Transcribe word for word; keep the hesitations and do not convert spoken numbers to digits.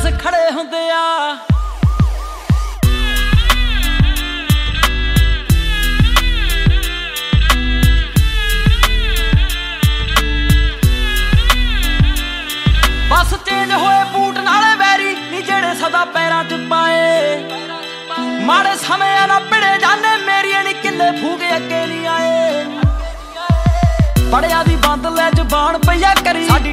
ਦਸ ਖੜੇ ਹੁੰਦੇ ਆ। ਬਸ ਚੇਂਜ ਹੋਏ ਬੂਟ ਨਾਲੇ ਵੈਰੀ ਨੀ ਜਿਹੜੇ ਸਦਾ ਪੈਰਾਂ 'ਚ ਪਾਏ। ਮਾੜੇ ਸਮਿਆਂ ਨਾਲ ਭਿੜੇ ਜਾਂਦੇ ਮੇਰੀਏ ਨੀ ਕਿੱਲੇ ਫੂਕੇ ਅੱਗੇ ਨੀ ਆਏ। ਬੜਿਆਂ ਦੀ ਬੰਦ ਲੈ ਜ਼ਬਾਨ ਪਈਆ ਕਰੀ ਸਾਡੀ